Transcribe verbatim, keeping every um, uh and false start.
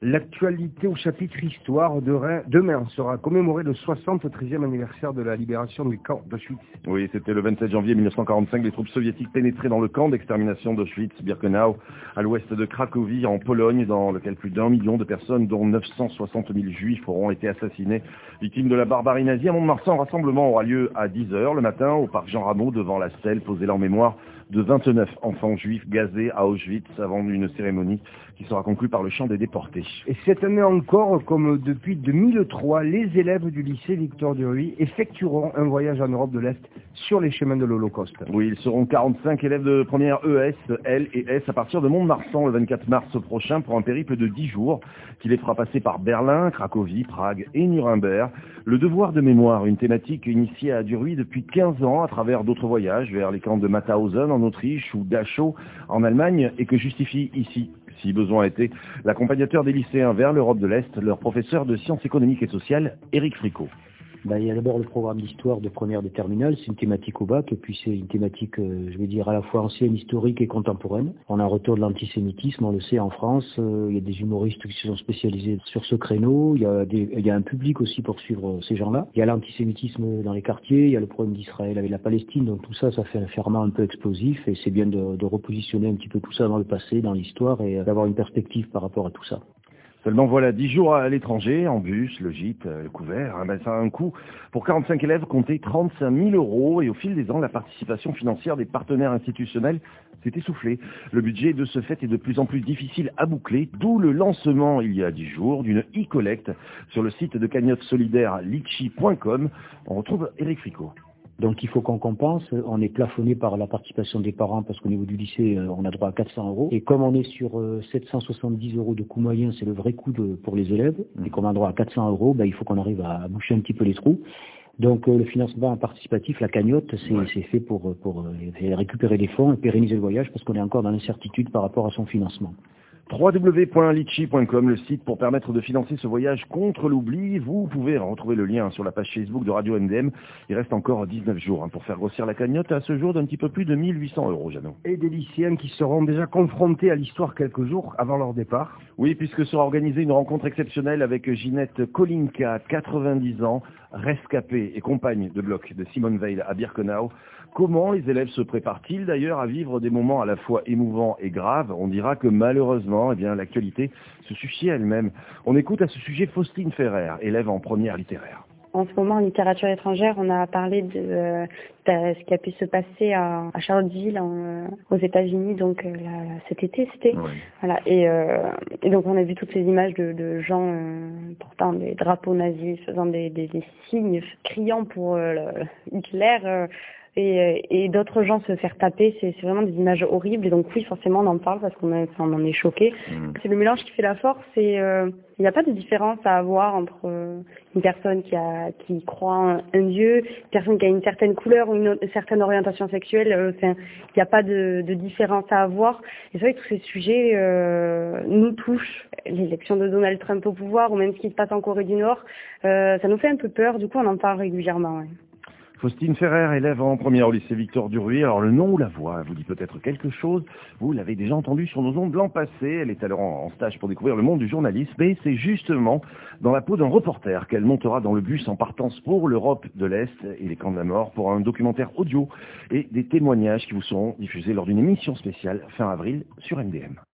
L'actualité au chapitre Histoire de Reims, demain sera commémoré le soixante-treizième anniversaire de la libération du camp d'Auschwitz. Oui, c'était le vingt-sept janvier mille neuf cent quarante-cinq. Les troupes soviétiques pénétraient dans le camp d'extermination d'Auschwitz-Birkenau, à l'ouest de Cracovie, en Pologne, dans lequel plus d'un million de personnes, dont neuf cent soixante mille juifs, auront été assassinés. Victimes de la barbarie nazie, à Mont-de-Marsan, un rassemblement aura lieu à dix heures le matin au parc Jean Rameau, devant la stèle posée en mémoire de vingt-neuf enfants juifs gazés à Auschwitz, avant une cérémonie qui sera conclue par le chant des déportés. Et cette année encore, comme depuis deux mille trois, les élèves du lycée Victor Duruy effectueront un voyage en Europe de l'Est sur les chemins de l'Holocauste. Oui, ils seront quarante-cinq élèves de première E S, L et S à partir de Mont-de-Marsan le vingt-quatre mars prochain pour un périple de dix jours qui les fera passer par Berlin, Cracovie, Prague et Nuremberg. Le devoir de mémoire, une thématique initiée à Duruy depuis quinze ans à travers d'autres voyages vers les camps de Mauthausen en Autriche ou Dachau en Allemagne et que justifie ici, si besoin était, l'accompagnateur des lycéens vers l'Europe de l'Est, leur professeur de sciences économiques et sociales, Éric Fricot. Ben, il y a d'abord le programme d'histoire de première de terminale, c'est une thématique au bac, et puis c'est une thématique, euh, je vais dire, à la fois ancienne, historique et contemporaine. On a un retour de l'antisémitisme, on le sait en France, euh, il y a des humoristes qui se sont spécialisés sur ce créneau, il y a, des, il y a un public aussi pour suivre ces gens-là. Il y a l'antisémitisme dans les quartiers, il y a le problème d'Israël avec la Palestine, donc tout ça, ça fait un ferment un peu explosif, et c'est bien de, de repositionner un petit peu tout ça dans le passé, dans l'histoire, et d'avoir une perspective par rapport à tout ça. Seulement voilà, dix jours à l'étranger, en bus, le gîte, le couvert, hein, ben ça a un coût. Pour quarante-cinq élèves, comptez trente-cinq mille euros et au fil des ans, la participation financière des partenaires institutionnels s'est essoufflée. Le budget de ce fait est de plus en plus difficile à boucler, d'où le lancement il y a dix jours d'une e-collecte sur le site de cagnotte solidaire litchi point com. On retrouve Éric Fricot. Donc il faut qu'on compense, on est plafonné par la participation des parents parce qu'au niveau du lycée, on a droit à quatre cents euros. Et comme on est sur sept cent soixante-dix euros de coût moyen, c'est le vrai coût de, pour les élèves, mmh. et qu'on a droit à quatre cents euros, ben, il faut qu'on arrive à boucher un petit peu les trous. Donc euh, le financement participatif, la cagnotte, c'est, ouais. c'est fait pour, pour euh, récupérer les fonds et pérenniser le voyage parce qu'on est encore dans l'incertitude par rapport à son financement. w w w point litchi point com, le site pour permettre de financer ce voyage contre l'oubli. Vous pouvez retrouver le lien sur la page Facebook de Radio M D M. Il reste encore dix-neuf jours hein, pour faire grossir la cagnotte à ce jour d'un petit peu plus de mille huit cents euros, Jeannot. Et des lycéens qui seront déjà confrontés à l'histoire quelques jours avant leur départ. Oui, puisque sera organisée une rencontre exceptionnelle avec Ginette Kolinka, quatre-vingt-dix ans, rescapée et compagne de bloc de Simone Veil à Birkenau. Comment les élèves se préparent-ils d'ailleurs à vivre des moments à la fois émouvants et graves? On dira que malheureusement, eh bien, l'actualité se suffit à elle-même. On écoute à ce sujet Faustine Ferrer, élève en première littéraire. En ce moment, en littérature étrangère, on a parlé de, euh, de ce qui a pu se passer à, à Charlottesville, en, euh, aux États-Unis, donc euh, là, cet été, c'était. Oui. Voilà. Et, euh, et donc, on a vu toutes ces images de, de gens euh, portant des drapeaux nazis, faisant des, des, des signes, criant pour euh, le, Hitler. Euh, Et, et d'autres gens se faire taper, c'est, c'est vraiment des images horribles. Et donc oui, forcément, on en parle parce qu'on a, enfin, on en est choqué. Mmh. C'est le mélange qui fait la force. Et euh, il n'y a pas de différence à avoir entre euh, une personne qui a qui croit en un dieu, une personne qui a une certaine couleur ou une, autre, une certaine orientation sexuelle. Euh, enfin, il n'y a pas de, de différence à avoir. Et c'est vrai que tous ces sujets euh, nous touchent. L'élection de Donald Trump au pouvoir ou même ce qui se passe en Corée du Nord, euh, ça nous fait un peu peur. Du coup, on en parle régulièrement. Ouais. Faustine Ferrer, élève en première au lycée Victor Duruy. Alors le nom ou la voix vous dit peut-être quelque chose. Vous l'avez déjà entendu sur nos ondes l'an passé. Elle est alors en stage pour découvrir le monde du journalisme. Et c'est justement dans la peau d'un reporter qu'elle montera dans le bus en partance pour l'Europe de l'Est et les camps de la mort pour un documentaire audio et des témoignages qui vous seront diffusés lors d'une émission spéciale fin avril sur M D M.